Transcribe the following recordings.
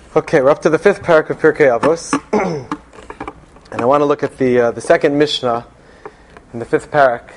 Okay, we're up to the fifth parak of Pirkei Avos, and I want to look at the second Mishnah in the fifth parak.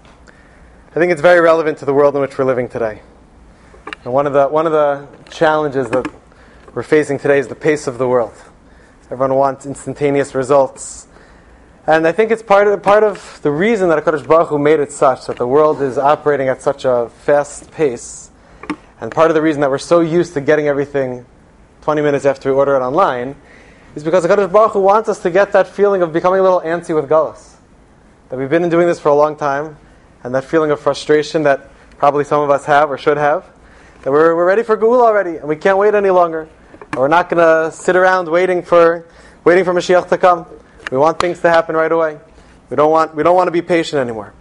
I think it's very relevant to the world in which we're living today. And one of the challenges that we're facing today is the pace of the world. Everyone wants instantaneous results, and I think it's part of the reason that HaKadosh Baruch Hu made it such that the world is operating at such a fast pace, and part of the reason that we're so used to getting everything 20 minutes after we order it online is because HaKadosh Baruch Hu wants us to get that feeling of becoming a little antsy with Galus. That we've been doing this for a long time, and that feeling of frustration that probably some of us have or should have, that we're ready for Geula already, and we can't wait any longer. And we're not going to sit around waiting for Mashiach to come. We want things to happen right away. We don't want to be patient anymore.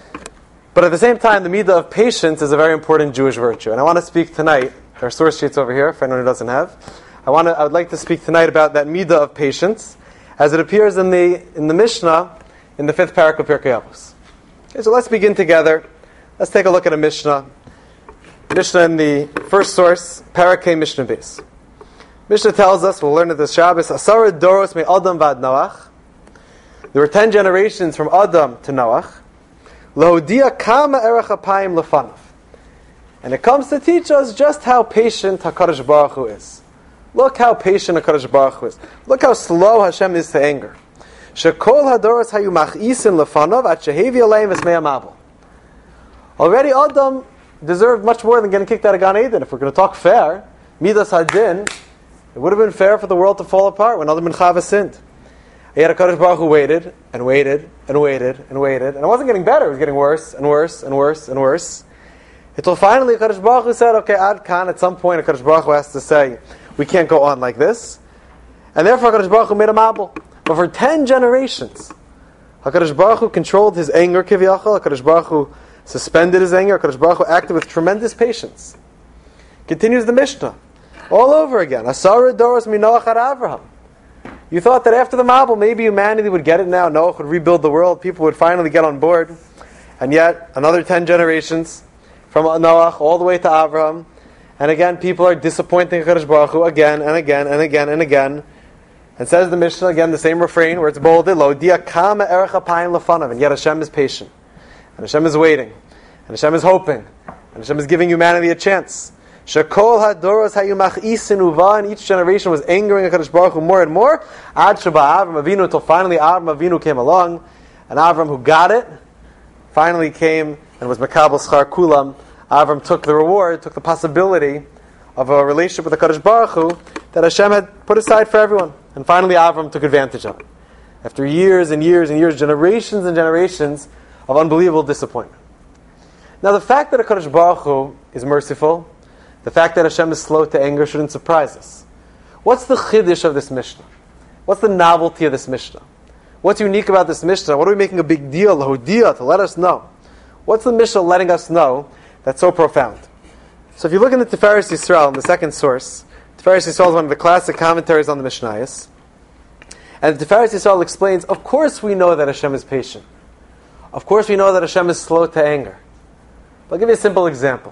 But at the same time, the midah of patience is a very important Jewish virtue. And I want to speak tonight. There are source sheets over here, for anyone who doesn't have. I would like to speak tonight about that midah of patience, as it appears in the Mishnah, in the fifth parak of Pirkei Avos. Okay, so let's begin together. Let's take a look at a Mishnah. Mishnah in the first source, Parakei Mishnah Beis. Mishnah tells us, we'll learn at this Shabbos, Asara Doros me Adam vad Noach. There were 10 generations from Adam to Noach. Lahodia kama erech apayim lefanav. And it comes to teach us just how patient HaKadosh Baruch Hu is. Look how patient HaKadosh Baruch Hu is. Look how slow Hashem is to anger. Shekol hadoros hayu machisin lefanav at shehevi aleim v'smei amabel. Already Adam deserved much more than getting kicked out of Gan Eden. If we're going to talk fair, midas hadin, it would have been fair for the world to fall apart when Adam and Chava sinned. Yet HaKadosh Baruch Hu waited and waited and waited and waited, and it wasn't getting better. It was getting worse and worse and worse and worse. Until finally HaKadosh Baruch Hu said, okay, Ad Kan, at some point HaKadosh Baruch Hu has to say, we can't go on like this. And therefore HaKadosh Baruch Hu made a mabel. But for 10 generations, HaKadosh Baruch Hu controlled his anger, Kiviyachal. HaKadosh Baruch Hu suspended his anger. HaKadosh Baruch Hu acted with tremendous patience. Continues the Mishnah. All over again. Asara Doros mi Noach ad Avraham. You thought that after the mabel, maybe humanity would get it now. Noach would rebuild the world. People would finally get on board. And yet, another 10 generations from Noach all the way to Avraham, and again people are disappointing HaKadosh Baruch Hu again and again and again and again. And says the Mishnah again, the same refrain where it's bolded, Lo dia kama erech apayim lefanav, and yet Hashem is patient, and Hashem is waiting, and Hashem is hoping, and Hashem is giving humanity a chance. Shekol hadoros hayu machisin uva, and each generation was angering HaKadosh Baruch Hu more and more. Ad sheba Avram Avinu, until finally Avram Avinu came along, and Avram, who got it, finally came and was Makabel Schar Kulam. Avram took the reward, took the possibility of a relationship with the HaKadosh Baruch Hu that Hashem had put aside for everyone. And finally Avram took advantage of it. After years and years and years, generations and generations of unbelievable disappointment. Now the fact that HaKadosh Baruch Hu is merciful, the fact that Hashem is slow to anger shouldn't surprise us. What's the chiddush of this Mishnah? What's the novelty of this Mishnah? What's unique about this Mishnah? What are we making a big deal, Lahodia, to let us know? What's the Mishnah letting us know that's so profound? So if you look in the Tiferes Yisrael, in the second source, Tiferes Yisrael is one of the classic commentaries on the Mishnayos. And the Tiferes Yisrael explains, of course we know that Hashem is patient. Of course we know that Hashem is slow to anger. But I'll give you a simple example.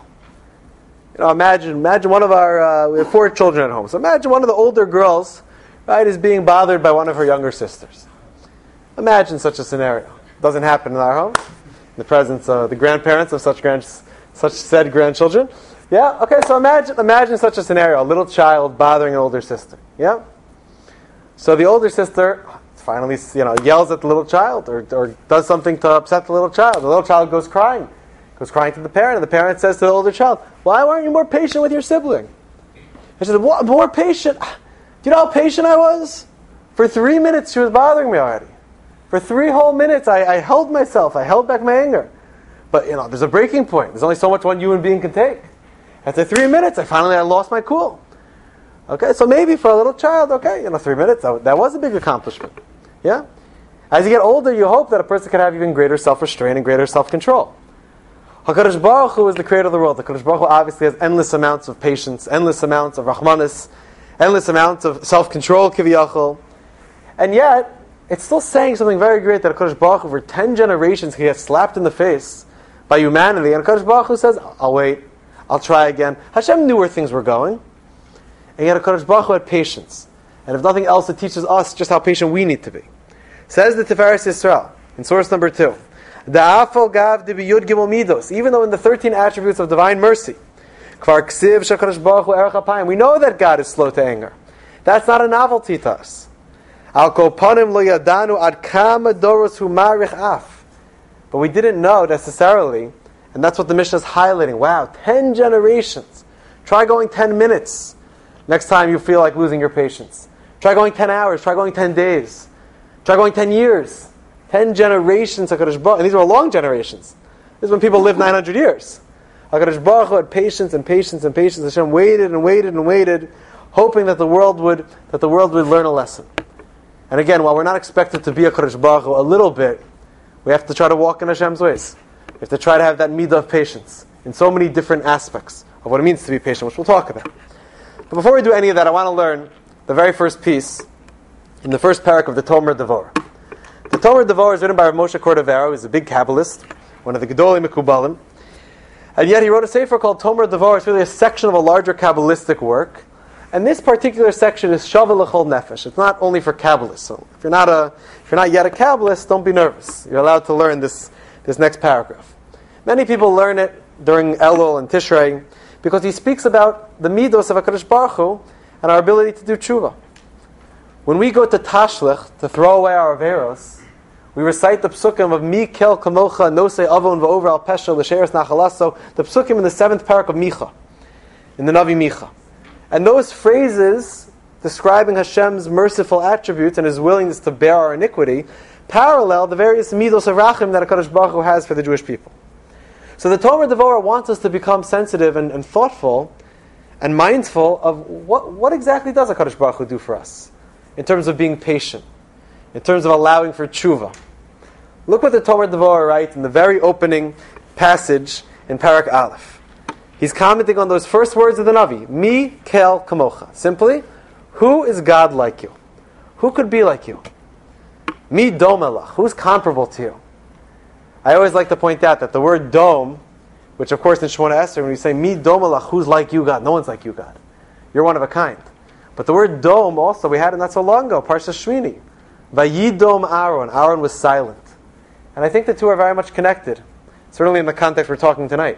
Imagine one of our, we have 4 children at home. So imagine one of the older girls, right, is being bothered by one of her younger sisters. Imagine such a scenario. It doesn't happen in our home. In the presence of the grandparents of such said grandchildren. Yeah? Okay, so imagine such a scenario. A little child bothering an older sister. Yeah? So the older sister finally, yells at the little child or does something to upset the little child. The little child goes crying to the parent, and the parent says to the older child, why weren't you more patient with your sibling? He said, what, more patient? Do you know how patient I was? For 3 minutes she was bothering me already. For 3 whole minutes I held myself, I held back my anger. But there's a breaking point. There's only so much one human being can take. After 3 minutes, I lost my cool. Okay, so maybe for a little child, 3 minutes, that was a big accomplishment. Yeah? As you get older, you hope that a person can have even greater self-restraint and greater self-control. HaKadosh Baruch Hu is the creator of the world. HaKadosh Baruch Hu obviously has endless amounts of patience, endless amounts of rahmanis, endless amounts of self-control, kiviyachol. And yet, it's still saying something very great that HaKadosh Baruch Hu, for 10 generations, he gets slapped in the face by humanity. And HaKadosh Baruch Hu says, I'll wait. I'll try again. Hashem knew where things were going. And yet HaKadosh Baruch Hu had patience. And if nothing else, it teaches us just how patient we need to be. Says the Tiferes Yisrael, in source number 2, Da'afal gav dibi yud gimel midos, even though in the 13 attributes of divine mercy, Kvar ksiv shakadosh baruch hu erech apayim, we know that God is slow to anger. That's not a novelty to us. Al kol panim lo yadanu ad kama doros hu marich af. But we didn't know necessarily, and that's what the Mishnah is highlighting. Wow, 10 generations. Try going 10 minutes next time you feel like losing your patience. Try going 10 hours, try going 10 days. Try going 10 years. 10 generations of HaKadosh Baruch Hu. And these were long generations. This is when people lived 900 years. HaKadosh Baruch Hu had patience and patience and patience. Hashem waited and waited and waited, hoping that the world would learn a lesson. And again, while we're not expected to be a HaKadosh Baruch Hu a little bit, we have to try to walk in Hashem's ways. We have to try to have that midah of patience in so many different aspects of what it means to be patient, which we'll talk about. But before we do any of that, I want to learn the very first piece in the first parak of the Tomer Devorah. The Tomer Devorah is written by Rav Moshe Cordovero. He's a big Kabbalist, one of the Gedolei Mekubalim. And yet he wrote a sefer called Tomer Devorah. It's really a section of a larger Kabbalistic work. And this particular section is Shaveh L'chol Nefesh. It's not only for Kabbalists. So if you're not yet a Kabbalist, don't be nervous. You're allowed to learn this next paragraph. Many people learn it during Elul and Tishrei because he speaks about the midos of HaKadosh Baruch Hu and our ability to do tshuva. When we go to Tashlich to throw away our averos, we recite the psukim of Mi Kel Kamocha Nosei Avon V'Over Al Pesha L'Sheres Nachalaso, the psukim in the 7th parak of Micha, in the Navi Micha. And those phrases describing Hashem's merciful attributes and His willingness to bear our iniquity parallel the various midos of Rachim that HaKadosh Baruch Hu has for the Jewish people. So the Tomer Devorah wants us to become sensitive and thoughtful and mindful of what exactly does HaKadosh Baruch Hu do for us in terms of being patient, in terms of allowing for tshuva. Look what the Tomer Devorah writes in the very opening passage in Parak Aleph. He's commenting on those first words of the Navi, Mi Kel Kamocha. Simply, who is God like you? Who could be like you? Mi Domelach. Who's comparable to you? I always like to point out that the word dome, which of course in Shemona Esrei, when you say Mi Domelach, who's like you, God? No one's like you, God. You're one of a kind. But the word dome also, we had it not so long ago, Parsha Shmini. Vayidom Aaron. Aaron was silent. And I think the two are very much connected, certainly in the context we're talking tonight.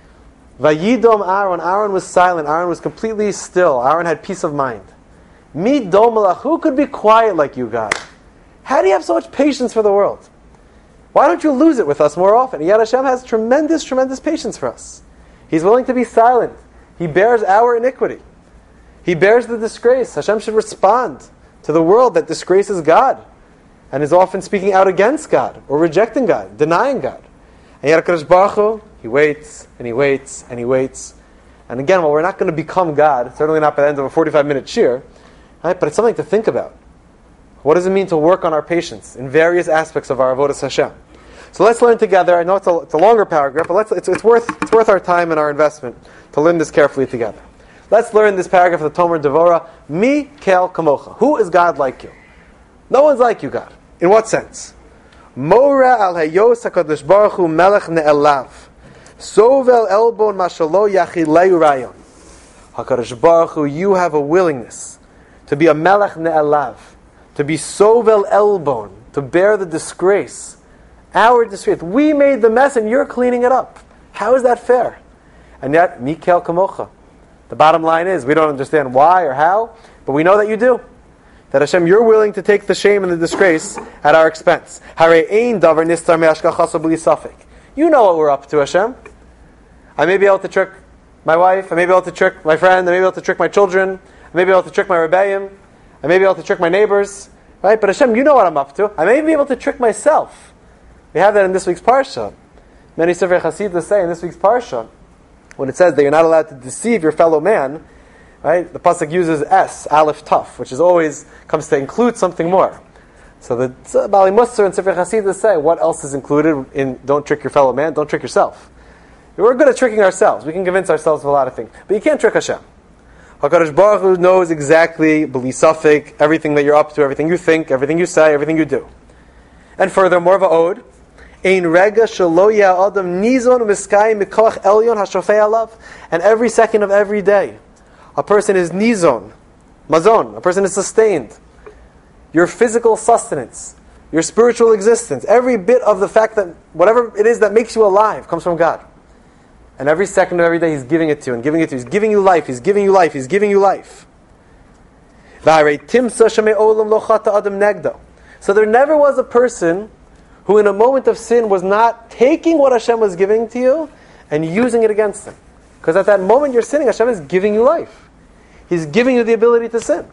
Vayidom Aaron. Aaron was silent. Aaron was completely still. Aaron had peace of mind. Mi Domelach. Who could be quiet like you, God? How do you have so much patience for the world? Why don't you lose it with us more often? And yet Hashem has tremendous, tremendous patience for us. He's willing to be silent. He bears our iniquity. He bears the disgrace. Hashem should respond to the world that disgraces God and is often speaking out against God or rejecting God, denying God. And yet HaKadosh Baruch Hu, He waits and He waits and He waits. And again, while we're not going to become God, certainly not by the end of a 45-minute shir, right, but it's something to think about. What does it mean to work on our patience in various aspects of our avodas Hashem? So let's learn together. I know it's a longer paragraph, but it's worth our time and our investment to learn this carefully together. Let's learn this paragraph of the Tomer Devorah. Mi Kel Kamocha. Who is God like you? No one's like you, God. In what sense? Mora al hayos HaKadosh Baruch Hu melech ne'elav. Sovel elbon mashalo yachilei rayon. HaKadosh Baruch Hu, you have a willingness to be a melech ne'elav, to be sovel elbon, to bear the disgrace. Our disgrace. We made the mess and you're cleaning it up. How is that fair? And yet, Mi Kel Kamocha. The bottom line is, we don't understand why or how, but we know that you do. That Hashem, you're willing to take the shame and the disgrace at our expense. You know what we're up to, Hashem. I may be able to trick my wife, I may be able to trick my friend, I may be able to trick my children, I may be able to trick my rebbeim, I may be able to trick my neighbors, right? But Hashem, you know what I'm up to. I may be able to trick myself. We have that in this week's Parsha. Many Sefer Chasidus say in this week's Parsha, when it says that you're not allowed to deceive your fellow man, right? The pasuk uses S, Aleph Taf, which is always comes to include something more. So the Bali Musar and Sefer Chasidus say, what else is included in don't trick your fellow man, don't trick yourself. We're good at tricking ourselves. We can convince ourselves of a lot of things. But you can't trick Hashem. HaKadosh Baruch Hu knows exactly, b'li safek, everything that you're up to, everything you think, everything you say, everything you do. And furthermore, va'od, Ein rega shelo adam nizon miskayim mikoach elyon hashofei alav. And every second of every day, A person is nizon, mazon. A person is sustained. Your physical sustenance, your spiritual existence, every bit of the fact that whatever it is that makes you alive comes from God. And every second of every day He's giving it to you and giving it to you. He's giving you life. He's giving you life. He's giving you life. So there never was a person who in a moment of sin was not taking what Hashem was giving to you and using it against Him. Because at that moment you're sinning, Hashem is giving you life. He's giving you the ability to sin.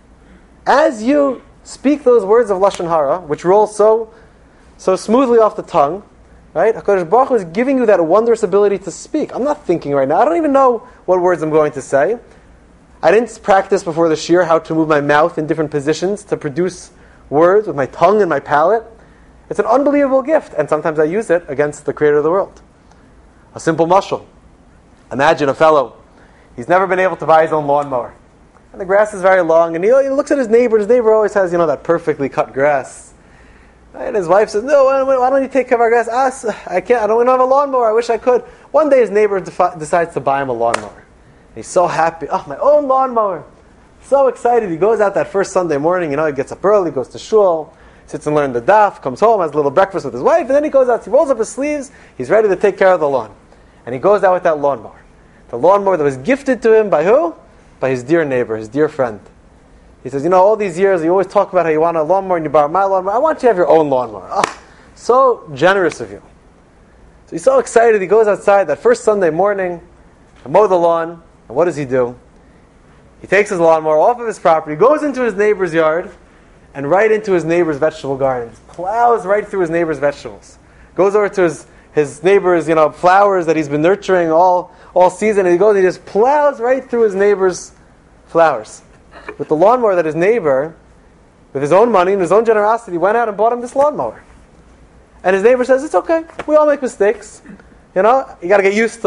As you speak those words of Lashon Hara, which roll so smoothly off the tongue, right? HaKadosh Baruch Hu is giving you that wondrous ability to speak. I'm not thinking right now. I don't even know what words I'm going to say. I didn't practice before the shiur how to move my mouth in different positions to produce words with my tongue and my palate. It's an unbelievable gift, and sometimes I use it against the Creator of the world. A simple mashal. Imagine a fellow, he's never been able to buy his own lawnmower. And the grass is very long, and he looks at his neighbor. His neighbor always has, that perfectly cut grass. And his wife says, "No, why don't you take care of our grass?" I can't. We don't have a lawnmower. I wish I could. One day his neighbor decides to buy him a lawnmower. And he's so happy. Oh, my own lawnmower. So excited. He goes out that first Sunday morning. He gets up early, goes to shul, sits and learns the daf, comes home, has a little breakfast with his wife, and then he goes out. He rolls up his sleeves. He's ready to take care of the lawn. And he goes out with that lawnmower. The lawnmower that was gifted to him by who? By his dear neighbor, his dear friend. He says, all these years you always talk about how you want a lawnmower and you borrow my lawnmower. I want you to have your own lawnmower. Oh, so generous of you. So he's so excited. He goes outside that first Sunday morning to mow the lawn. And what does he do? He takes his lawnmower off of his property, goes into his neighbor's yard, and right into his neighbor's vegetable gardens. Plows right through his neighbor's vegetables. Goes over to his neighbor's flowers that he's been nurturing all season. And he just plows right through his neighbor's flowers. With the lawnmower that his neighbor, with his own money and his own generosity, went out and bought him this lawnmower. And his neighbor says, "It's okay. We all make mistakes. You got to get used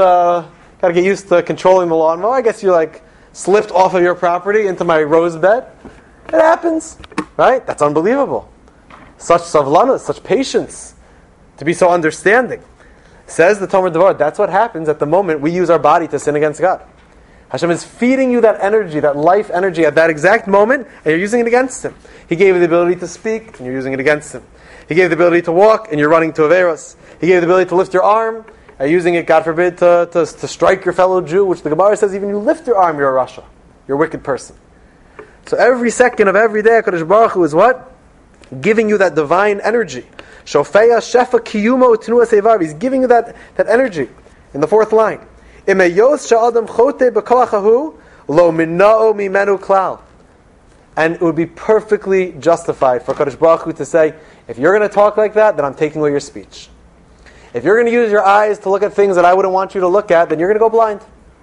to controlling the lawnmower. I guess you slipped off of your property into my rose bed. It happens, right? That's unbelievable. Such savlanus, such patience, to be so understanding." Says the Tomer Devar, that's what happens at the moment we use our body to sin against God. Hashem is feeding you that energy, that life energy at that exact moment, and you're using it against Him. He gave you the ability to speak, and you're using it against Him. He gave you the ability to walk, and you're running to Averos. He gave you the ability to lift your arm, and using it, God forbid, to strike your fellow Jew, which the Gemara says even you lift your arm, you're a rasha. You're a wicked person. So every second of every day, HaKadosh Baruch Hu is what? Giving you that divine energy. Shofeya shefa kiyumo tenuas evav. He's giving you that energy. In the fourth line. Imeyos sha'adam chote b'koachahu lo minna'o mimenu klal. And it would be perfectly justified for HaKadosh Baruch Hu to say, if you're going to talk like that, then I'm taking away your speech. If you're going to use your eyes to look at things that I wouldn't want you to look at, then you're going to go blind.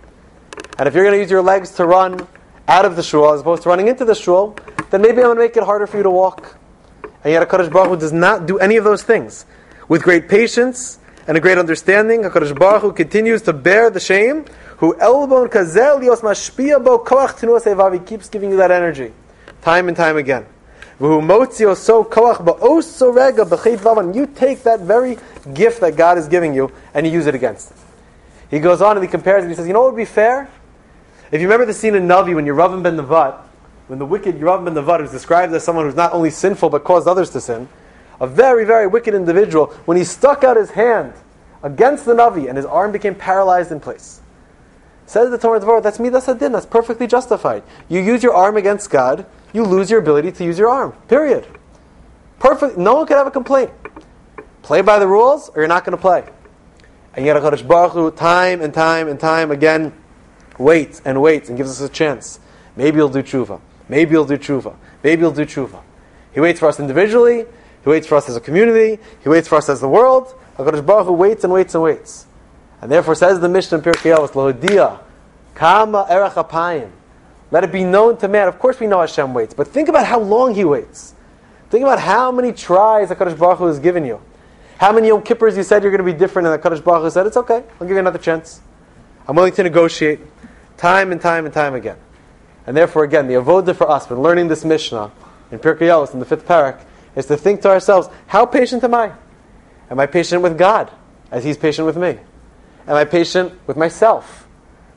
And if you're going to use your legs to run out of the shul as opposed to running into the shul, then maybe I'm going to make it harder for you to walk. And yet HaKadosh Baruch Hu does not do any of those things. With great patience and a great understanding, HaKadosh Baruch Hu continues to bear the shame. Who elbon kazel lios mashpia bo koach tenuas evav. He keeps giving you that energy, time and time again. V'hu motzio so koach ba'os so rega b'cheit vavan. You take that very gift that God is giving you and you use it against it. He goes on and he compares it. He says, what would be fair? If you remember the scene in Navi when Yeravam ben Nevat, when the wicked Yeravam ben Nevat is described as someone who's not only sinful but caused others to sin, a very, very wicked individual, when he stuck out his hand against the Navi and his arm became paralyzed in place. Says the Torah Devorah, that's midas hadin, that's perfectly justified. You use your arm against God, you lose your ability to use your arm. Period. Perfect. No one could have a complaint. Play by the rules or you're not going to play. And yet HaKadosh Baruch Hu, time and time and time again, waits and waits and gives us a chance. Maybe you'll do tshuva. Maybe you'll do tshuva. Maybe you'll do tshuva. He waits for us individually. He waits for us as a community. He waits for us as the world. HaKadosh Baruch Hu waits and waits and waits. And therefore says the Mishnah in Pirkei Avos, Lohodia, Kama erech apayim. Let it be known to man. Of course we know Hashem waits, but think about how long He waits. Think about how many tries HaKadosh Baruch Hu has given you. How many Yom Kippurs you said you're going to be different, and HaKadosh Baruch Hu said, it's okay, I'll give you another chance. I'm willing to negotiate. Time and time and time again. And therefore, again, the avodah for us when learning this Mishnah in Pirkei Avos in the 5th parak is to think to ourselves, how patient am I? Am I patient with God as He's patient with me? Am I patient with myself?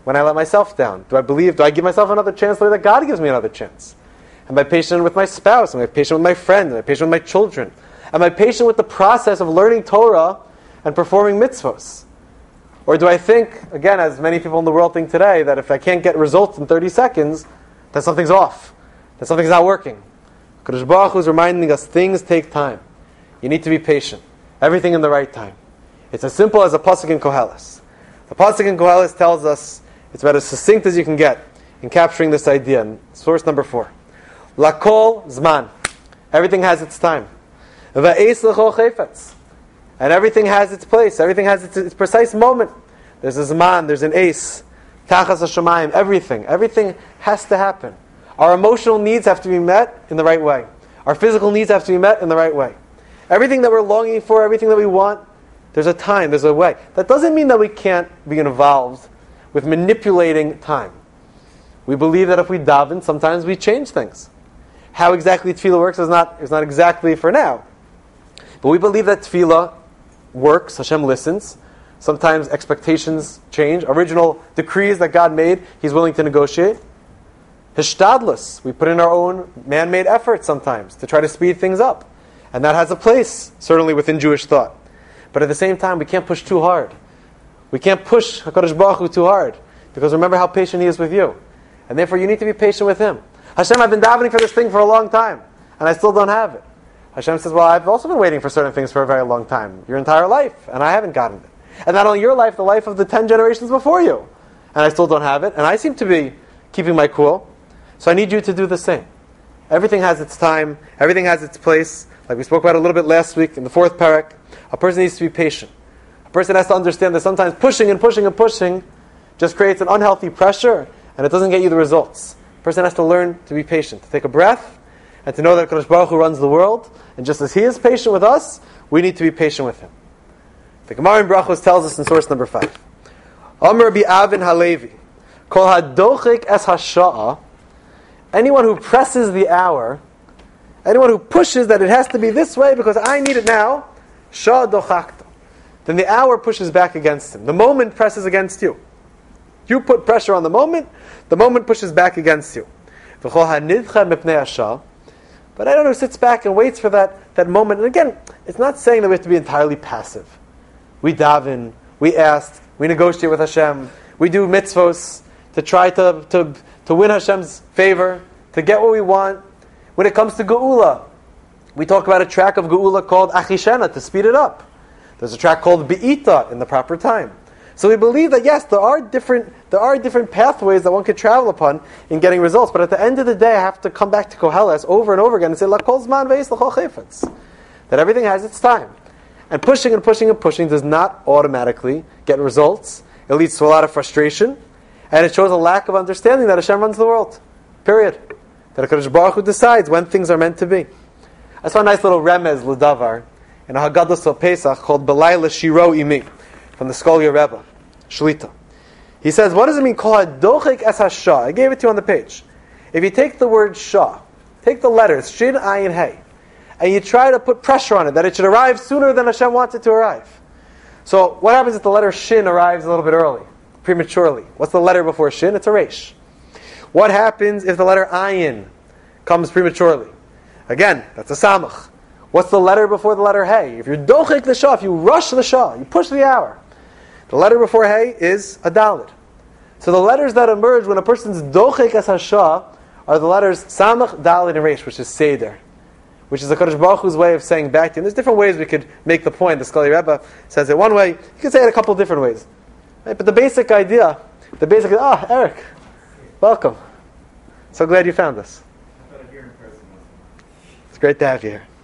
when I let myself down? Do I give myself another chance the way that God gives me another chance? Am I patient with my spouse? Am I patient with my friend? Am I patient with my children? Am I patient with the process of learning Torah and performing mitzvos? Or do I think, again, as many people in the world think today, that if I can't get results in 30 seconds, then something's off, that something's not working? Kadosh Baruch Hu is reminding us things take time. You need to be patient. Everything in the right time. It's as simple as a pasuk in Koheles. The pasuk in Koheles tells us, it's about as succinct as you can get in capturing this idea. In source number 4. Lakol zman. Everything has its time. Va'es l'chol chayfetz. And everything has its place. Everything has its precise moment. There's a zman, there's an ace. Tachas hashamayim. Everything has to happen. Our emotional needs have to be met in the right way. Our physical needs have to be met in the right way. Everything that we're longing for, everything that we want, there's a time, there's a way. That doesn't mean that we can't be involved with manipulating time. We believe that if we daven, sometimes we change things. How exactly tefillah works is not exactly for now. But we believe that tefillah works, Hashem listens. Sometimes expectations change. Original decrees that God made, He's willing to negotiate. Hishtadlus, we put in our own man-made effort sometimes to try to speed things up. And that has a place, certainly within Jewish thought. But at the same time, we can't push too hard. We can't push HaKadosh Baruch Hu too hard. Because remember how patient He is with you. And therefore you need to be patient with Him. Hashem, I've been davening for this thing for a long time. And I still don't have it. Hashem says, well, I've also been waiting for certain things for a very long time. Your entire life. And I haven't gotten it. And not only your life, the life of the 10 generations before you. And I still don't have it. And I seem to be keeping my cool. So I need you to do the same. Everything has its time. Everything has its place. Like we spoke about a little bit last week in the 4th parak. A person needs to be patient. A person has to understand that sometimes pushing and pushing and pushing just creates an unhealthy pressure and it doesn't get you the results. A person has to learn to be patient, to take a breath, and to know that Kadosh Baruch Hu runs the world. And just as He is patient with us, we need to be patient with Him. The Gemara in Brachos tells us in source number 5. Amar bi Avin Halevi, Kol hadochik es hasha'a. Anyone who presses the hour, anyone who pushes that it has to be this way because I need it now, shah dochakta. Then the hour pushes back against him. The moment presses against you. You put pressure on the moment pushes back against you. But anyone who sits back and waits for that moment, and again, it's not saying that we have to be entirely passive. We daven, we ask, we negotiate with Hashem, we do mitzvos to try to win Hashem's favor, to get what we want. When it comes to Geula, we talk about a track of Geula called Achishena, to speed it up. There's a track called Be'ita, in the proper time. So we believe that yes, there are different pathways that one could travel upon in getting results. But at the end of the day, I have to come back to Koheles over and over again and say, Lakol zman ve'es l'chol chayfetz. That everything has its time. And pushing and pushing and pushing does not automatically get results. It leads to a lot of frustration. And it shows a lack of understanding that Hashem runs the world. Period. That HaKadosh Baruch Hu decides when things are meant to be. I saw a nice little remez l'davar in a Haggadah of Pesach called Belayla Shiro Imi, from the Skolia Rebbe, Shlita. He says, what does it mean, Kol hadochik es hashah? I gave it to you on the page. If you take the word shah, take the letters, shin, ayin, hey, and you try to put pressure on it, that it should arrive sooner than Hashem wants it to arrive. So, what happens if the letter shin arrives a little bit early, prematurely? What's the letter before shin? It's a resh. What happens if the letter ayin comes prematurely? Again, that's a samach. What's the letter before the letter hey? If you're dochik the shah, if you rush the shah, you push the hour, the letter before hey is a dalid. So the letters that emerge when a person's dochik as hashah are the letters samach, dalid, and resh, which is seder, which is the Kadosh Baruch Hu's way of saying back to you. And there's different ways we could make the point. The Skolia Rebbe says it one way. You can say it a couple different ways. Right? But the basic idea, Eric, welcome. So glad you found us. It's great to have you here.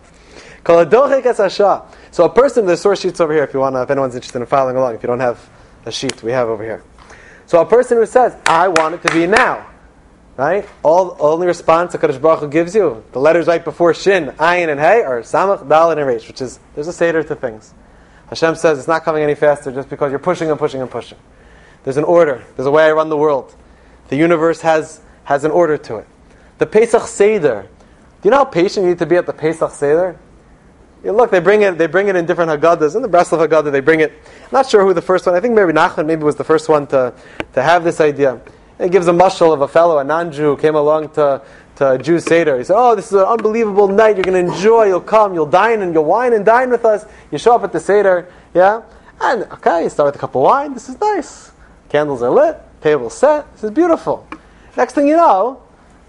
So a person, there's source sheets over here if anyone's interested in following along, if you don't have a sheet we have over here. So a person who says, I want it to be now, right? Only response that Kadosh Baruch Hu gives you, the letters right before shin, ayin, and hey, are samach, daled, and resh, which is, there's a seder to things. Hashem says it's not coming any faster just because you're pushing and pushing and pushing. There's an order. There's a way I run the world. The universe has an order to it. The Pesach Seder. Do you know how patient you need to be at the Pesach Seder? look, they bring it in different Haggadahs. In the Breslov Haggadah, they bring it. I'm not sure who the first one. I think maybe Nachman maybe was the first one to have this idea. It gives a mashal of a fellow, a non-Jew, who came along to a Jew Seder. He said, "Oh, this is an unbelievable night. You're going to enjoy. You'll come. You'll dine and you'll wine and dine with us. You show up at the Seder, yeah. And okay, you start with a cup of wine. This is nice. Candles are lit. Table's set. This is beautiful. Next thing you know,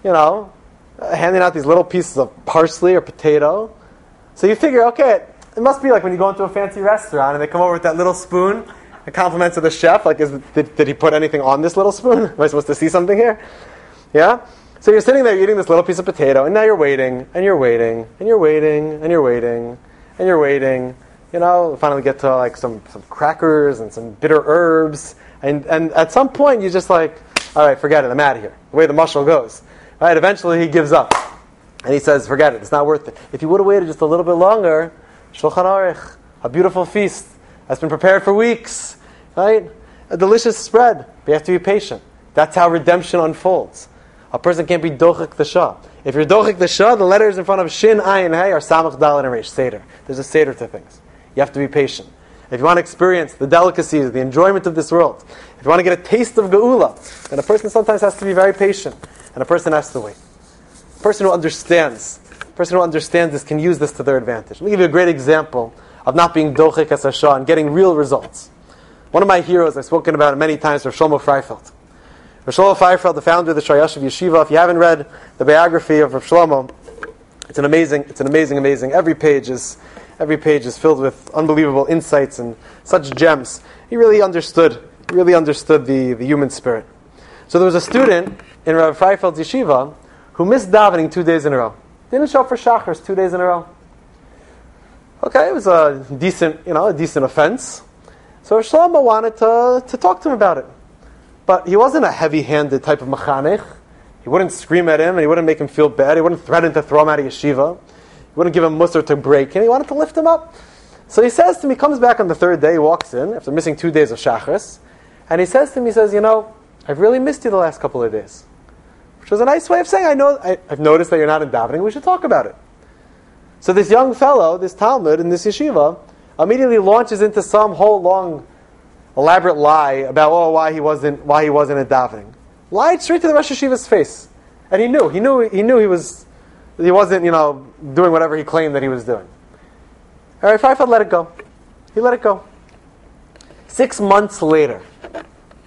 handing out these little pieces of parsley or potato. So you figure, okay, it must be like when you go into a fancy restaurant and they come over with that little spoon, and compliments of the chef, like, did he put anything on this little spoon? Am I supposed to see something here? Yeah? So you're sitting there eating this little piece of potato, and now you're waiting, and you're waiting, and you're waiting, and you're waiting, and you're waiting. Finally get to like some crackers and some bitter herbs, and at some point you just like, all right, forget it, I'm out of here. The way the mashal goes. Right? Eventually he gives up. And he says, forget it, it's not worth it. If you would have waited just a little bit longer, Shulchan Aruch, a beautiful feast that's been prepared for weeks, right? A delicious spread. But you have to be patient. That's how redemption unfolds. A person can't be dochik the shah. If you're dochik the shah, the letters in front of shin, ayin, hey are samach, dalet, and resh, seder. There's a seder to things. You have to be patient. If you want to experience the delicacies, the enjoyment of this world, if you want to get a taste of geula, then a person sometimes has to be very patient, and a person has to wait. A person who understands this can use this to their advantage. Let me give you a great example of not being dochik as a shah and getting real results. One of my heroes, I've spoken about it many times, Rav Shlomo Freifeld. Rav Shlomo Freifeld, the founder of the Shayashiv Yeshiva. If you haven't read the biography of Rav Shlomo, it's an amazing. Every page is filled with unbelievable insights and such gems. He really understood the human spirit. So there was a student in Rav Freifeld's yeshiva who missed davening 2 days in a row. Didn't show up for Shachris 2 days in a row. Okay, it was a decent offense. So Rav Shlomo wanted to talk to him about it. But he wasn't a heavy-handed type of mechanech. He wouldn't scream at him and he wouldn't make him feel bad. He wouldn't threaten to throw him out of yeshiva. He wouldn't give him musar to break him. He wanted to lift him up. So he says to me, he comes back on the third day, he walks in after missing 2 days of Shachris, and he says to me, I've really missed you the last couple of days. Which was a nice way of saying, I've noticed that you're not in davening, we should talk about it. So this young fellow, this Talmud in this yeshiva, immediately launches into some whole long, elaborate lie about why he wasn't in davening. Lied straight to the Rosh Yeshiva's face. And he knew he wasn't, doing whatever he claimed that he was doing. All right, Freifeld let it go. He let it go. 6 months later, all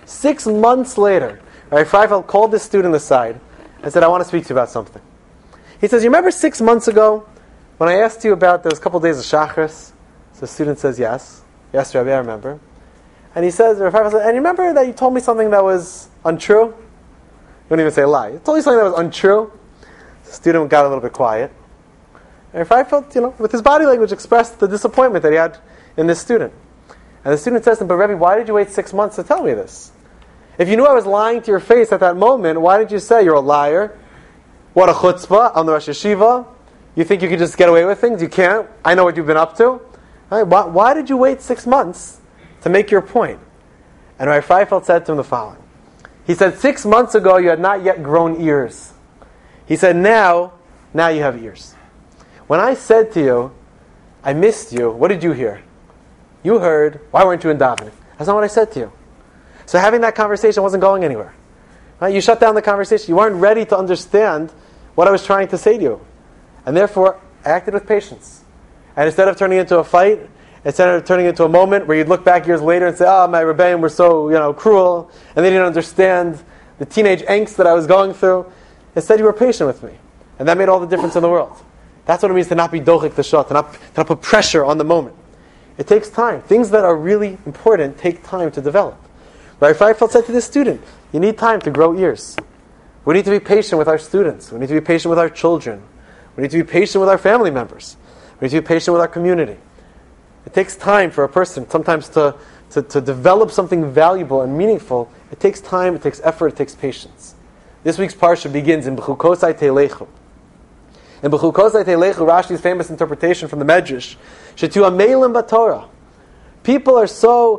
right, Freifeld called this student aside and said, I want to speak to you about something. He says, you remember 6 months ago when I asked you about those couple days of Shachris? So the student says, yes. Yes, Rabbi, I remember. And he says, Freifeld said, and you remember that you told me something that was untrue? You don't even say a lie. You told me something that was untrue. The student got a little bit quiet. And Freifeld, with his body language, expressed the disappointment that he had in this student. And the student says to him, but Rebbe, why did you wait 6 months to tell me this? If you knew I was lying to your face at that moment, why did you say you're a liar? What a chutzpah, I'm the Rosh Yeshiva. You think you can just get away with things? You can't. I know what you've been up to. Right? Why did you wait 6 months to make your point? And Rabbi Freifeld said to him the following. He said, 6 months ago you had not yet grown ears. He said, now you have ears. When I said to you, I missed you, what did you hear? You heard, why weren't you in davening? That's not what I said to you. So having that conversation wasn't going anywhere. Right? You shut down the conversation. You weren't ready to understand what I was trying to say to you. And therefore, I acted with patience. And instead of turning into a fight, instead of turning into a moment where you'd look back years later and say, my rebellion were so cruel, and they didn't understand the teenage angst that I was going through, instead you were patient with me. And that made all the difference in the world. That's what it means to not be dochik the shah, to not put pressure on the moment. It takes time. Things that are really important take time to develop. Rabbi Freifeld said to this student, you need time to grow ears. We need to be patient with our students. We need to be patient with our children. We need to be patient with our family members. We need to be patient with our community. It takes time for a person sometimes to develop something valuable and meaningful. It takes time, it takes effort, it takes patience. This week's parsha begins in B'chukosai Teilechu. In B'chukosai Teilechu, Rashi's famous interpretation from the Medrash, Shetu Amelim B'Torah. People we're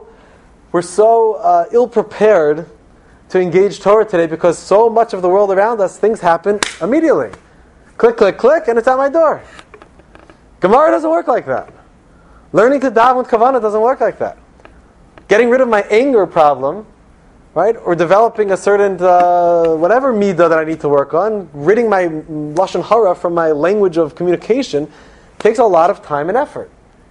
so ill-prepared to engage Torah today because so much of the world around us, things happen immediately. Click, click, click, and it's at my door. Gemara doesn't work like that. Learning to daven with kavanah doesn't work like that. Getting rid of my anger problem, right, or developing a certain whatever midah that I need to work on, ridding my lashon hara from my language of communication, takes a lot of time and effort.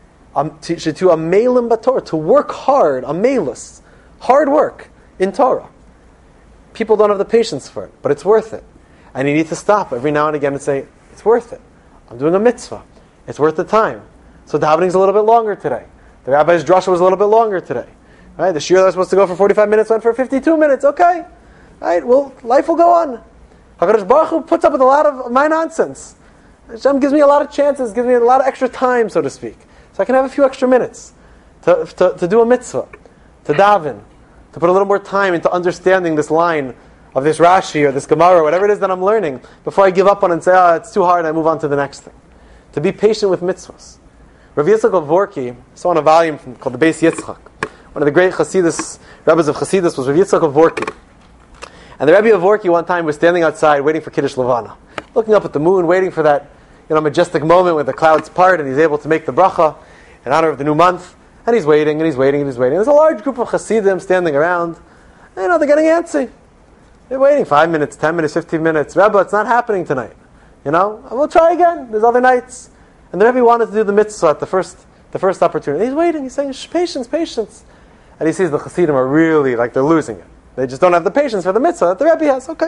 To amelim b'Torah, to work hard, amelus, hard work in Torah. People don't have the patience for it, but it's worth it. And you need to stop every now and again and say, it's worth it. I'm doing a mitzvah. It's worth the time. So davening's a little bit longer today. The rabbi's drasha was a little bit longer today. Right? The shiur that was supposed to go for 45 minutes went for 52 minutes. Okay. Right? Well, life will go on. HaKadosh Baruch Hu puts up with a lot of my nonsense. Hashem gives me a lot of chances, gives me a lot of extra time, so to speak. So I can have a few extra minutes to do a mitzvah, to daven, to put a little more time into understanding this line of this Rashi or this Gemara or whatever it is that I'm learning before I give up on it and say, it's too hard and I move on to the next thing. To be patient with mitzvahs. Rav Yitzchak of Vorki, saw in a volume called the Beis Yitzchak. One of the great Chassidus, rabbis of Chassidus was Rav Yitzchak of Vorki. And the Rebbe of Vorki one time was standing outside waiting for Kiddush Levana, looking up at the moon, waiting for that majestic moment when the clouds part and he's able to make the bracha in honor of the new month. And he's waiting, and he's waiting, and he's waiting. There's a large group of Chassidim standing around. They're getting antsy. They're waiting 5 minutes, 10 minutes, 15 minutes. Rebbe, it's not happening tonight. We'll try again. There's other nights. And the Rebbe wanted to do the mitzvah at the first opportunity. He's waiting. He's saying, patience, patience. And he sees the Chassidim are really, they're losing it. They just don't have the patience for the mitzvah that the Rebbe has. Okay.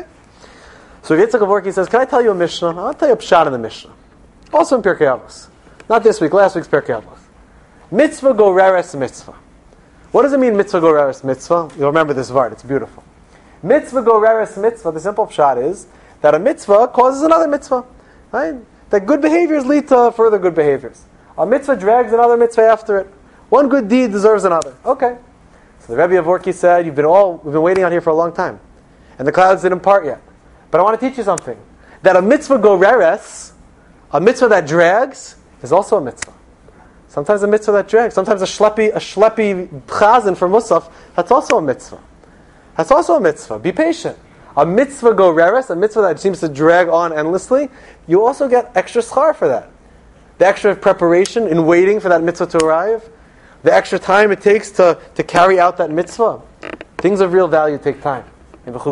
So Yitzchak of Vorki says, can I tell you a Mishnah? I'll tell you a pshat in the Mishnah. Also in Pirkei Avos. Not this week, last week's Pirkei Avos. Mitzvah goreres mitzvah. What does it mean, mitzvah goreres mitzvah? You'll remember this word, it's beautiful. Mitzvah goreres mitzvah, the simple pshat is that a mitzvah causes another mitzvah. Right? That good behaviors lead to further good behaviors. A mitzvah drags another mitzvah after it. One good deed deserves another. Okay. So the Rebbe of Vorki said, we've been waiting out here for a long time. And the clouds didn't part yet. But I want to teach you something. That a mitzvah goreres, a mitzvah that drags, is also a mitzvah. Sometimes a mitzvah that drags. Sometimes a shleppy chazan for Musaf, that's also a mitzvah. That's also a mitzvah. Be patient. A mitzvah goreres, a mitzvah that seems to drag on endlessly, you also get extra schar for that. The extra preparation in waiting for that mitzvah to arrive, the extra time it takes to carry out that mitzvah. Things of real value take time. A mitzvah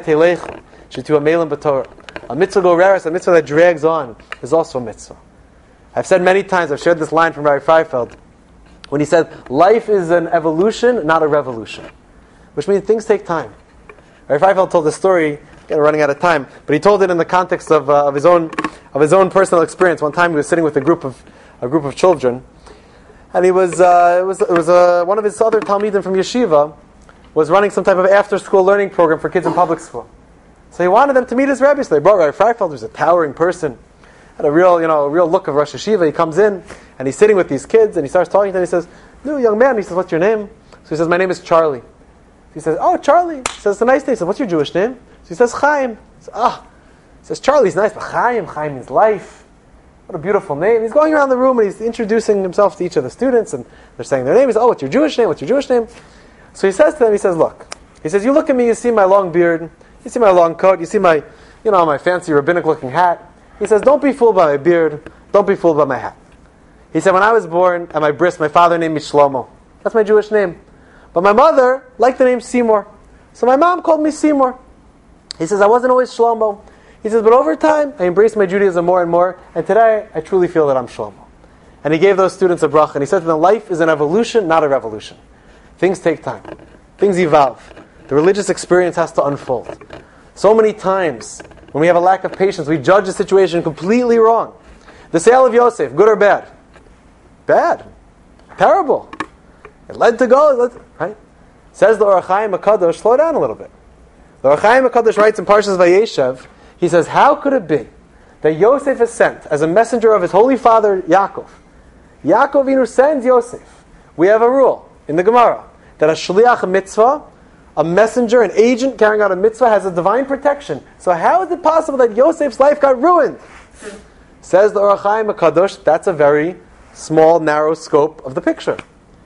goreres, a mitzvah that drags on, is also a mitzvah. I've said many times, I've shared this line from Rabbi Freifeld, when he said, life is an evolution, not a revolution. Which means things take time. Rabbi Freifeld told this story, again, we're running out of time, but he told it in the context of his own personal experience. One time he was sitting with a group of children, and he was one of his other talmidim from yeshiva was running some type of after-school learning program for kids in public school. So he wanted them to meet his Rebbe. So they brought Rabbi Freifeld, who's a towering person, had a real look of Rosh Hashiva. He comes in and he's sitting with these kids and he starts talking to them. He says, "No, young man." He says, "What's your name?" So he says, "My name is Charlie." He says, "Oh, Charlie." He says, "It's a nice name." He says, "What's your Jewish name?" So he says, "Chaim." He says, He says, "Charlie's nice, but Chaim means life. What a beautiful name." He's going around the room and he's introducing himself to each of the students and they're saying their name. He says, "Oh, what's your Jewish name? What's your Jewish name?" So he says to them, he says, "Look." He says, "You look at me, you see my long beard, you see my long coat, you see my fancy rabbinic looking hat." He says, "Don't be fooled by my beard. Don't be fooled by my hat." He said, "When I was born at my bris, my father named me Shlomo. That's my Jewish name. But my mother liked the name Seymour. So my mom called me Seymour." He says, "I wasn't always Shlomo." He says, "But over time, I embraced my Judaism more and more, and today I truly feel that I'm Shlomo." And he gave those students a bracha, and he said to them, life is an evolution, not a revolution. Things take time. Things evolve. The religious experience has to unfold. So many times, when we have a lack of patience, we judge the situation completely wrong. The sale of Yosef, good or bad? Bad. Terrible. It led to go, right? Says the Or HaChaim HaKadosh, slow down a little bit. The Or HaChaim HaKadosh writes in Parshas Vayeshev, he says, how could it be that Yosef is sent as a messenger of his holy father Yaakov? Yaakov Avinu sends Yosef. We have a rule in the Gemara that a shliach mitzvah, a messenger, an agent carrying out a mitzvah, has a divine protection. So how is it possible that Yosef's life got ruined? Says the Or HaChaim HaKadosh, that's a very small, narrow scope of the picture.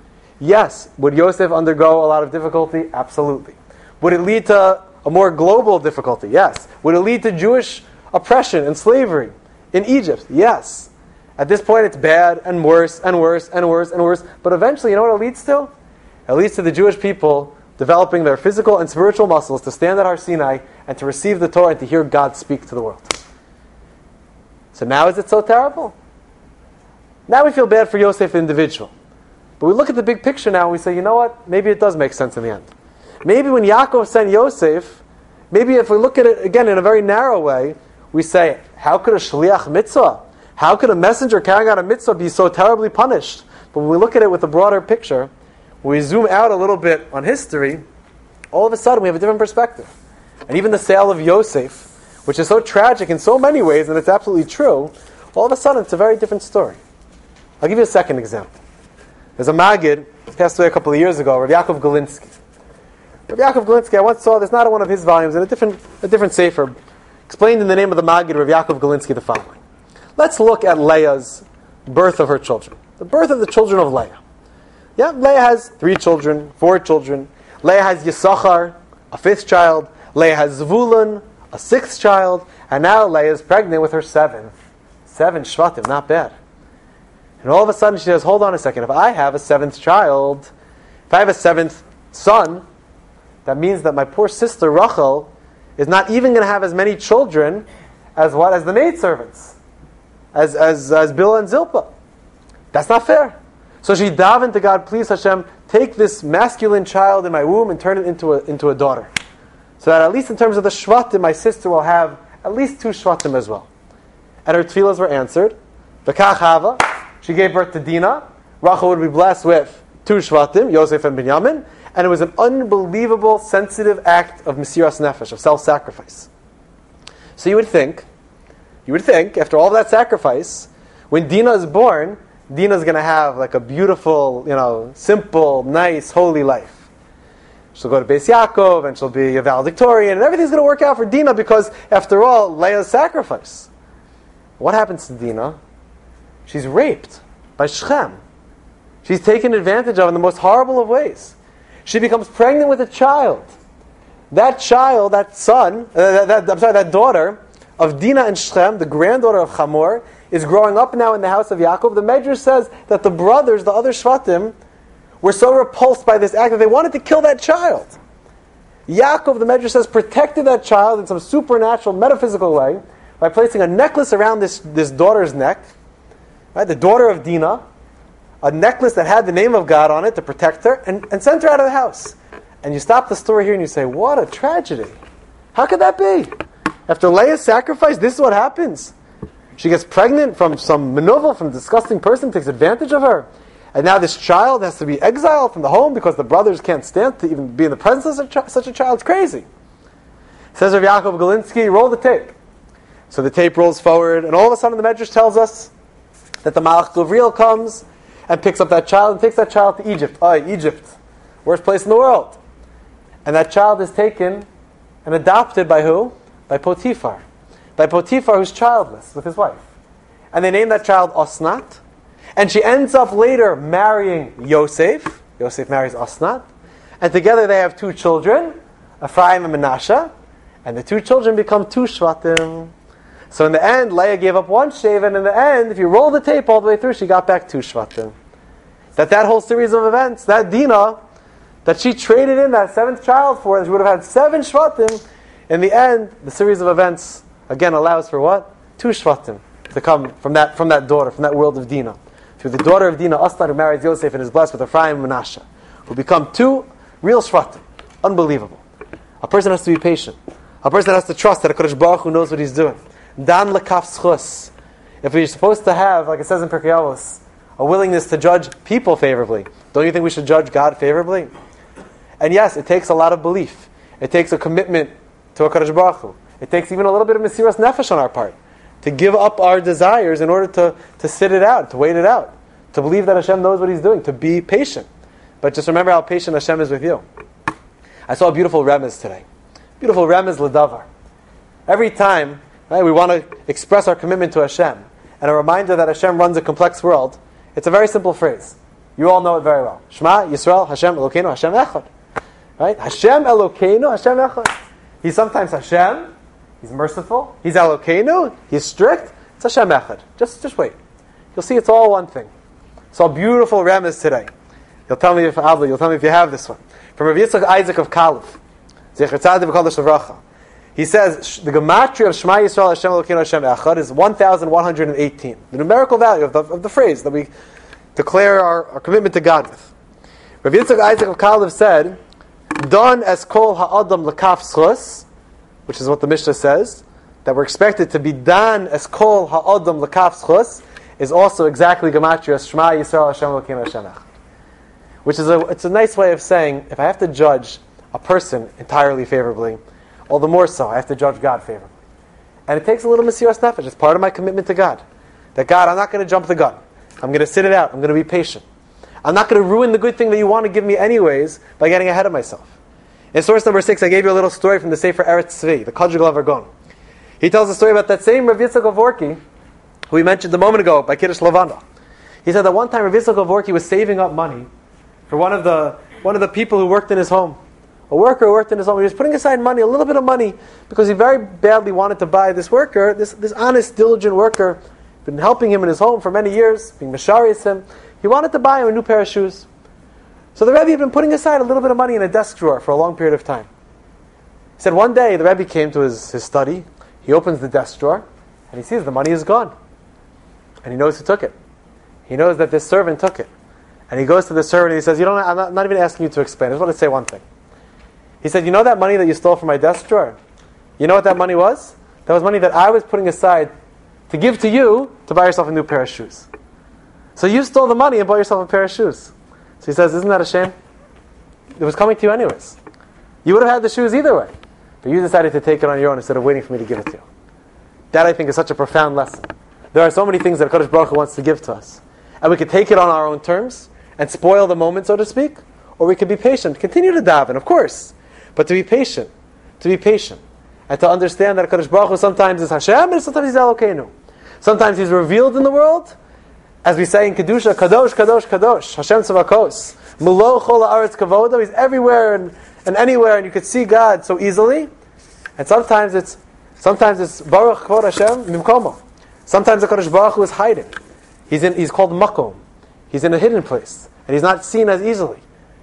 Yes, would Yosef undergo a lot of difficulty? Absolutely. Would it lead to a more global difficulty? Yes. Would it lead to Jewish oppression and slavery in Egypt? Yes. At this point, it's bad and worse and worse and worse and worse. But eventually, you know what it leads to? It leads to the Jewish people developing their physical and spiritual muscles to stand at Har Sinai and to receive the Torah and to hear God speak to the world. So now is it so terrible? Now we feel bad for Yosef the individual. But we look at the big picture now and we say, you know what? Maybe it does make sense in the end. Maybe when Yaakov sent Yosef, maybe if we look at it again in a very narrow way, we say, how could a shliach mitzvah, how could a messenger carrying out a mitzvah be so terribly punished? But when we look at it with a broader picture, when we zoom out a little bit on history, all of a sudden we have a different perspective. And even the sale of Yosef, which is so tragic in so many ways, and it's absolutely true, all of a sudden it's a very different story. I'll give you a second example. There's a Maggid, passed away a couple of years ago, Rav Yaakov Galinsky. Rav Yaakov Galinsky, I once saw, there's not one of his volumes, in a different sefer, explained in the name of the Maggid, Rav Yaakov Galinsky, the following. Let's look at Leah's birth of her children. The birth of the children of Leah. Yeah, Leah has 3 children, 4 children. Leah has Yisachar, a 5th child. Leah has Zvulun, a 6th child. And now Leah is pregnant with her 7th. 7 Shvatim, not bad. And all of a sudden she says, hold on a second, if I have a 7th child, if I have a 7th son, that means that my poor sister Rachel is not even going to have as many children as what? As the maidservants. As Bilhah and Zilpah. That's not fair. So she davened to God, please Hashem, take this masculine child in my womb and turn it into a daughter. So that at least in terms of the Shvatim, my sister will have at least 2 Shvatim as well. And her tefillahs were answered. V'kach Hava, she gave birth to Dinah. Rachel would be blessed with 2 Shvatim, Yosef and Binyamin. And it was an unbelievable, sensitive act of Mesiras Nefesh, of self-sacrifice. So you would think, after all of that sacrifice, when Dinah is born, Dinah's going to have like a beautiful, simple, nice, holy life. She'll go to Beis Yaakov, and she'll be a valedictorian, and everything's going to work out for Dinah because, after all, Leah's sacrifice. What happens to Dinah? She's raped by Shechem. She's taken advantage of in the most horrible of ways. She becomes pregnant with a child. That child, that son, that daughter of Dinah and Shechem, the granddaughter of Hamor, is growing up now in the house of Yaakov. The Medrash says that the brothers, the other Shvatim, were so repulsed by this act that they wanted to kill that child. Yaakov, the Medrash says, protected that child in some supernatural, metaphysical way by placing a necklace around this daughter's neck, right, the daughter of Dinah, a necklace that had the name of God on it to protect her, and sent her out of the house. And you stop the story here and you say, what a tragedy. How could that be? After Leah's sacrifice, this is what happens. She gets pregnant from some manuval, from a disgusting person, takes advantage of her. And now this child has to be exiled from the home because the brothers can't stand to even be in the presence of such a child. It's crazy. Says Rav Yaakov Galinsky, roll the tape. So the tape rolls forward, and all of a sudden the Medrash tells us that the Malach Gabriel comes and picks up that child and takes that child to Egypt. Egypt, worst place in the world. And that child is taken and adopted by who? By Potiphar. By Potiphar, who's childless with his wife. And they name that child Osnat. And she ends up later marrying Yosef. Yosef marries Osnat. And together they have 2 children, Ephraim and Menashe. And the 2 children become 2 Shvatim. So in the end, Leah gave up 1 shev, and in the end, if you roll the tape all the way through, she got back 2 Shvatim. That whole series of events, that Dinah, that she traded in that 7th child for, she would have had 7 Shvatim. In the end, the series of events, again, allows for what? 2 Shvatim to come from that daughter, from that world of Dinah. Through the daughter of Dinah, Aslan, who marries Yosef and is blessed with Ephraim and Menashe, who become 2 real Shvatim. Unbelievable. A person has to be patient. A person has to trust that HaKadosh Baruch Hu knows what he's doing. Dan lekaf schus. If we're supposed to have, like it says in Pirkei Avos, a willingness to judge people favorably, don't you think we should judge God favorably? And yes, it takes a lot of belief. It takes a commitment to HaKadosh Baruch Hu. It takes even a little bit of Mesiras Nefesh on our part to give up our desires in order to sit it out, to wait it out, to believe that Hashem knows what He's doing, to be patient. But just remember how patient Hashem is with you. I saw a beautiful remez today. Beautiful remez l'davar. Every time we want to express our commitment to Hashem and a reminder that Hashem runs a complex world, it's a very simple phrase. You all know it very well. Shema Yisrael Hashem Elokeinu Hashem Echad. Right? Hashem Elokeinu Hashem Echad. He's sometimes Hashem. He's merciful. He's Elokeinu. He's strict. It's Hashem Echad. Just wait. you'll see it's all one thing. So a beautiful remez today. You'll tell me if you have this one. From Rav Yitzchak Isaac of Kalev. Zecher Tzadik v'Kodesh Levracha. He says, the gematria of Shema Yisrael Hashem Elokeinu Hashem Echad is 1,118. The numerical value of the phrase that we declare our commitment to God with. Rav Yitzchak Isaac of Kalev said, Don es kol ha'adam l'kaf schus, which is what the Mishnah says, that we're expected to be dan es kol ha'adam l'kaf schus, is also exactly gematria of Shema Yisrael Hashem Elokeinu Hashem Echad. Which is it's a nice way of saying, if I have to judge a person entirely favorably, all the more so, I have to judge God favorably. And it takes a little mesiras nefesh. It's part of my commitment to God. That God, I'm not going to jump the gun. I'm going to sit it out. I'm going to be patient. I'm not going to ruin the good thing that you want to give me anyways by getting ahead of myself. In source number 6, I gave you a little story from the Sefer Eretz Tzvi, the Kodjigel of Argon. He tells a story about that same Rav Yitzchak of Vorki, who we mentioned a moment ago by Kiddush Levana. He said that one time Rav Yitzchak of Vorki was saving up money for one of the people who worked in his home. A worker who worked in his home. He was putting aside money, a little bit of money, because he very badly wanted to buy this worker, this honest, diligent worker, been helping him in his home for many years, being misharius him. He wanted to buy him a new pair of shoes. So the Rebbe had been putting aside a little bit of money in a desk drawer for a long period of time. He said one day the Rebbe came to his study, he opens the desk drawer, and he sees the money is gone. And he knows who took it. He knows that this servant took it. And he goes to the servant and he says, I'm not even asking you to explain. I just want to say one thing. He said, you know that money that you stole from my desk drawer? You know what that money was? That was money that I was putting aside to give to you to buy yourself a new pair of shoes. So you stole the money and bought yourself a pair of shoes. So he says, isn't that a shame? It was coming to you anyways. You would have had the shoes either way. But you decided to take it on your own instead of waiting for me to give it to you. That, I think, is such a profound lesson. There are so many things that HaKadosh Baruch Hu wants to give to us. And we could take it on our own terms and spoil the moment, so to speak. Or we could be patient. Continue to daven, of course. But to be patient. And to understand that HaKadosh Baruch Hu sometimes is Hashem and sometimes He's Elokeinu. Sometimes He's revealed in the world, as we say in Kedusha, Kadosh, Kadosh, Kadosh, Hashem Tzavakos. Mulo Chol Haaretz Kavodo. He's everywhere and anywhere, and you could see God so easily. And sometimes it's Baruch Kvod Hashem Mimkomo. Sometimes HaKadosh Baruch Hu is hiding. He's called Makom. He's in a hidden place, and He's not seen as easily.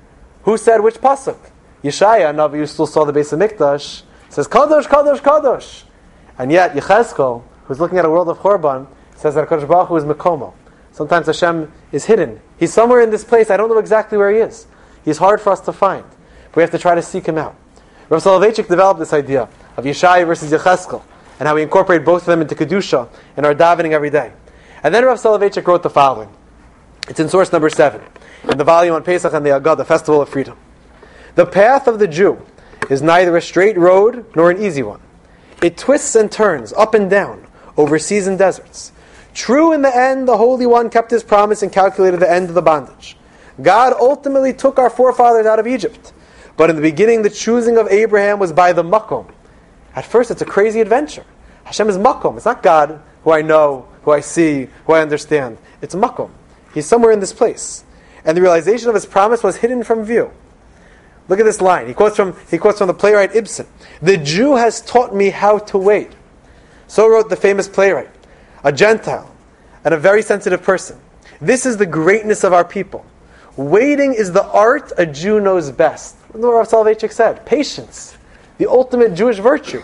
Who said which pasuk? Yeshaya, Navi, who still saw the Beis HaMikdash, says, Kadosh, Kadosh, Kadosh. And yet, Yechezkel, who's looking at a world of Chorban, says that HaKadosh Baruch Hu is Mekomo. Sometimes Hashem is hidden. He's somewhere in this place. I don't know exactly where He is. He's hard for us to find. But we have to try to seek Him out. Rav Soloveitchik developed this idea of Yeshaya versus Yechezkel, and how we incorporate both of them into Kedusha in our davening every day. And then Rav Soloveitchik wrote the following. It's in source number 7, in the volume on Pesach and the Agad, the Festival of Freedom. The path of the Jew is neither a straight road nor an easy one. It twists and turns up and down over seas and deserts. True, in the end, the Holy One kept His promise and calculated the end of the bondage. God ultimately took our forefathers out of Egypt. But in the beginning, the choosing of Abraham was by the Makom. At first, it's a crazy adventure. Hashem is Makom. It's not God who I know, who I see, who I understand. It's Makom. He's somewhere in this place. And the realization of His promise was hidden from view. Look at this line. He quotes from the playwright Ibsen. The Jew has taught me how to wait. So wrote the famous playwright, a Gentile and a very sensitive person. This is the greatness of our people. Waiting is the art a Jew knows best. That's what Rav Soloveitchik said. Patience, the ultimate Jewish virtue.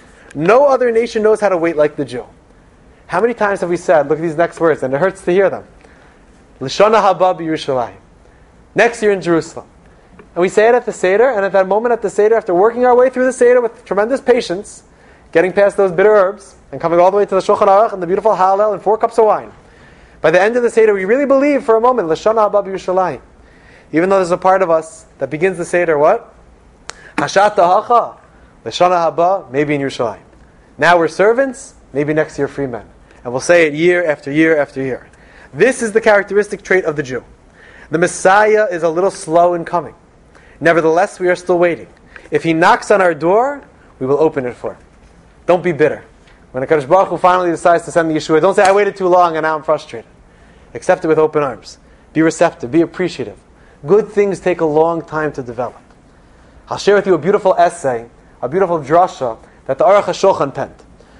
No other nation knows how to wait like the Jew. How many times have we said, look at these next words, and it hurts to hear them. L'shana haba b'Yerushalayim. Next year in Jerusalem. And we say it at the Seder, and at that moment at the Seder, after working our way through the Seder with tremendous patience, getting past those bitter herbs, and coming all the way to the Shulchan Aruch and the beautiful Hallel and 4 cups of wine. By the end of the Seder, we really believe for a moment, L'shana haba b'Yerushalayim. Even though there's a part of us that begins the Seder, what? Hashat hacha, L'shana haba, maybe in Yerushalayim. Now we're servants, maybe next year free men. And we'll say it year after year after year. This is the characteristic trait of the Jew. The Messiah is a little slow in coming. Nevertheless, we are still waiting. If He knocks on our door, we will open it for Him. Don't be bitter. When the HaKadosh Baruch Hu finally decides to send the Yeshua, don't say, I waited too long and now I'm frustrated. Accept it with open arms. Be receptive. Be appreciative. Good things take a long time to develop. I'll share with you a beautiful essay, a beautiful drasha that the Aruch HaShulchan penned.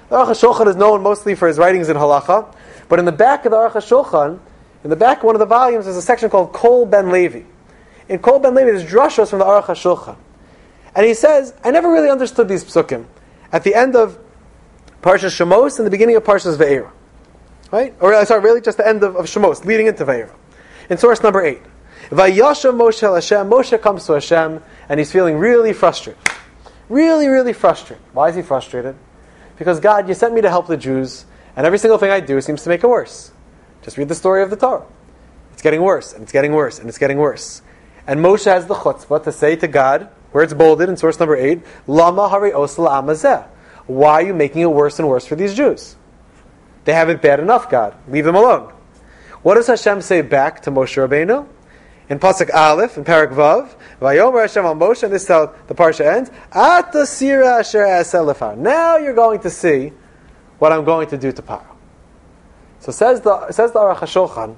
The Aruch HaShulchan is known mostly for his writings in halacha, but in the back of the Aruch HaShulchan, in the back of one of the volumes, there's a section called Kol Ben Levi. In Kol Ben Levi, there's drushos from the Aruch HaShulchan. And he says, I never really understood these psukim. At the end of Parshas Shemos and the beginning of Parshas Ve'era. Right? Or, sorry, really just the end of Shemos, leading into Ve'era. In source number 8. Vayashav Moshe el Hashem. Moshe comes to Hashem, and he's feeling really frustrated. Really, really frustrated. Why is he frustrated? Because God, you sent me to help the Jews, and every single thing I do seems to make it worse. Just read the story of the Torah. It's getting worse, and it's getting worse, and it's getting worse. And Moshe has the chutzpah to say to God, where it's bolded in source number 8, Lama hari osla amazeh. Why are you making it worse and worse for these Jews? They have it bad enough, God. Leave them alone. What does Hashem say back to Moshe Rabbeinu? In Pasuk Aleph, in Parak Vav, Vayomer Hashem al Moshe, and this is how the parsha ends, Ata sira asher aseh lefa. Now you're going to see what I'm going to do to Paro. So says the Aruch HaShulchan,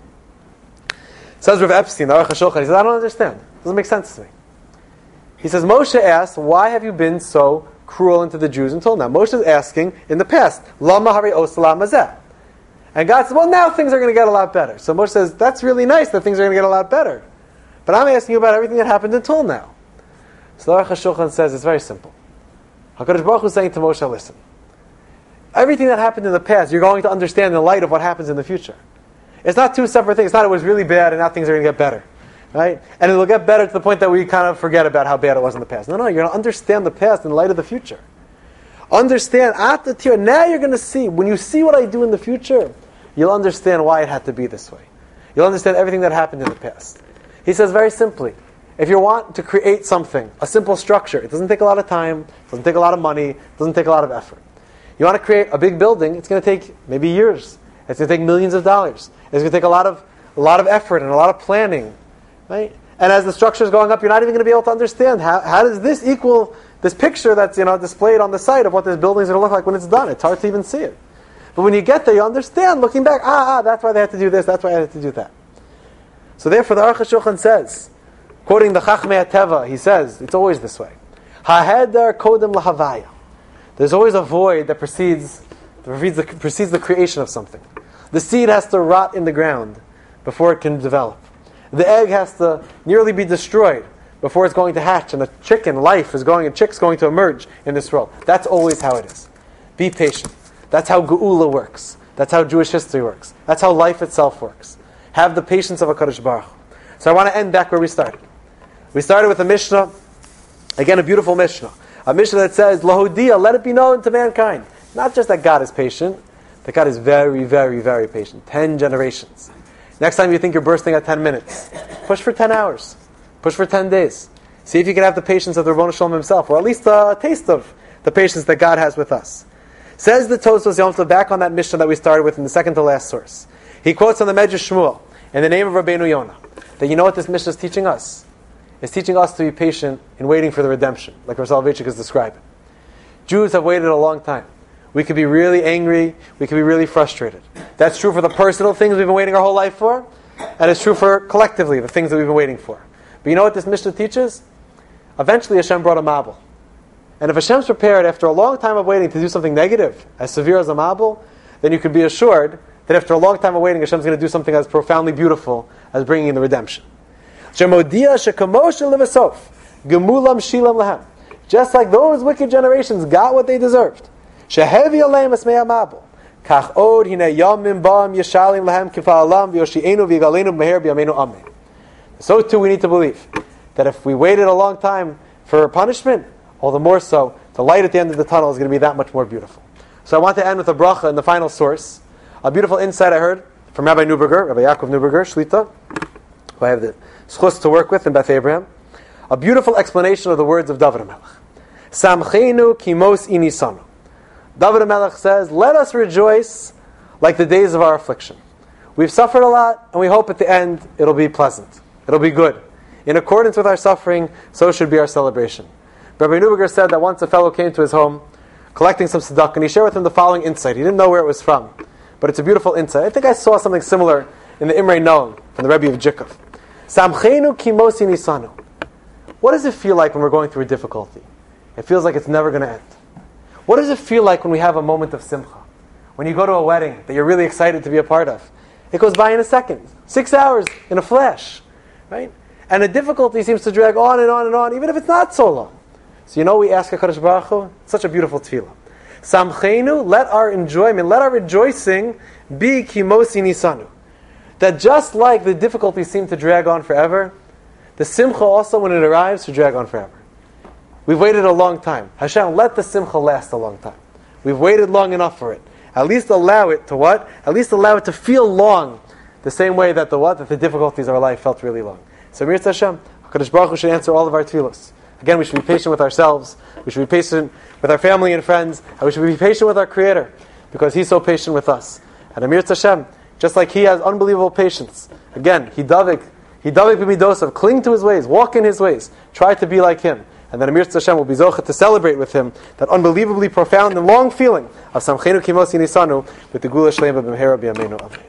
says Rav Epstein, the Aruch HaShulchan, he says, I don't understand. It doesn't make sense to me. He says, Moshe asked, why have you been so cruel into the Jews until now? Moshe is asking in the past, Lama hari osla mazeh. And God says, well, now things are going to get a lot better. So Moshe says, that's really nice that things are going to get a lot better. But I'm asking you about everything that happened until now. So the Aruch HaShulchan says, it's very simple. HaKadosh Baruch Hu is saying to Moshe, listen, everything that happened in the past, you're going to understand in the light of what happens in the future. It's not two separate things. It's not it was really bad and now things are going to get better. Right? And it'll get better to the point that we kind of forget about how bad it was in the past. No, you're going to understand the past in light of the future. Understand, now you're going to see, when you see what I do in the future, you'll understand why it had to be this way. You'll understand everything that happened in the past. He says very simply, if you want to create something, a simple structure, it doesn't take a lot of time, it doesn't take a lot of money, it doesn't take a lot of effort. You want to create a big building, it's going to take maybe years. It's going to take millions of dollars. It's going to take a lot of effort and a lot of planning. Right? And as the structure is going up, you're not even going to be able to understand how does this equal this picture that's displayed on the site of what this building is going to look like when it's done. It's hard to even see it. But when you get there, you understand, looking back, that's why they had to do this, that's why they had to do that. So therefore, the Aruch HaShulchan says, quoting the Chachmei HaTeva, he says, it's always this way. Ha'heder kodem lahavaya. There's always a void that precedes the creation of something. The seed has to rot in the ground before it can develop. The egg has to nearly be destroyed before it's going to hatch, and a chick's going to emerge in this world. That's always how it is. Be patient. That's how Geula works. That's how Jewish history works. That's how life itself works. Have the patience of HaKadosh Baruch Hu. So I want to end back where we started. We started with a Mishnah, again a beautiful Mishnah. A Mishnah that says, Lahodia, let it be known to mankind. Not just that God is patient, that God is very, very, very patient. 10 generations. Next time you think you're bursting at 10 minutes, push for 10 hours. Push for 10 days. See if you can have the patience of the Rebbeinu Shalom himself, or at least a taste of the patience that God has with us. Says the Tosfos Yom Tov, back on that Mishnah that we started with in the second to last source. He quotes on the Medrash Shmuel, in the name of Rabbeinu Yonah, that you know what this Mishnah is teaching us? It's teaching us to be patient in waiting for the redemption, like Rav Soloveitchik is describing. Jews have waited a long time. We could be really angry, we could be really frustrated. That's true for the personal things we've been waiting our whole life for, and it's true for collectively the things that we've been waiting for. But you know what this Mishnah teaches? Eventually Hashem brought a Mabul. And if Hashem's prepared after a long time of waiting to do something negative, as severe as a Mabul, then you can be assured that after a long time of waiting, Hashem's going to do something as profoundly beautiful as bringing in the redemption. Just like those wicked generations got what they deserved. So too we need to believe that if we waited a long time for punishment, all the more so, the light at the end of the tunnel is going to be that much more beautiful. So I want to end with a bracha in the final source. A beautiful insight I heard from Rabbi Neuberger, Rabbi Yaakov Neuberger, Shlita, who I have the schus to work with in Beth Abraham. A beautiful explanation of the words of David HaMelech. Samchenu kimos inisanu. David HaMelech says, let us rejoice like the days of our affliction. We've suffered a lot, and we hope at the end it'll be pleasant. It'll be good. In accordance with our suffering, so should be our celebration. Rabbi Neuberger said that once a fellow came to his home, collecting some tzedakah, and he shared with him the following insight. He didn't know where it was from, but it's a beautiful insight. I think I saw something similar in the Imrei Noam from the Rebbe of Jikov. Samchenu kimosi nisanu. What does it feel like when we're going through a difficulty? It feels like it's never going to end. What does it feel like when we have a moment of simcha? When you go to a wedding that you're really excited to be a part of? It goes by in a second. 6 hours in a flash. Right? And the difficulty seems to drag on and on and on, even if it's not so long. So we ask HaKadosh Baruch Hu, such a beautiful tefillah. Samcheinu, let our enjoyment, let our rejoicing be kimosi nisanu. That just like the difficulties seem to drag on forever, the simcha also, when it arrives, should drag on forever. We've waited a long time. Hashem, let the simcha last a long time. We've waited long enough for it. At least allow it to what? At least allow it to feel long, the same way that that the difficulties of our life felt really long. So Mir Hashem, HaKadosh Baruch Hu should answer all of our tefillos. Again, we should be patient with ourselves. We should be patient with our family and friends. And we should be patient with our Creator, because He's so patient with us. And Amir Hashem, just like He has unbelievable patience. Again, Hidavik b'midosav, cling to His ways, walk in His ways, try to be like Him. And then Amir Hashem will be zocheh to celebrate with Him that unbelievably profound and long feeling of Samcheinu Kimosi Nisanu with the Gula Shleima B'mehera B'yameinu Amen.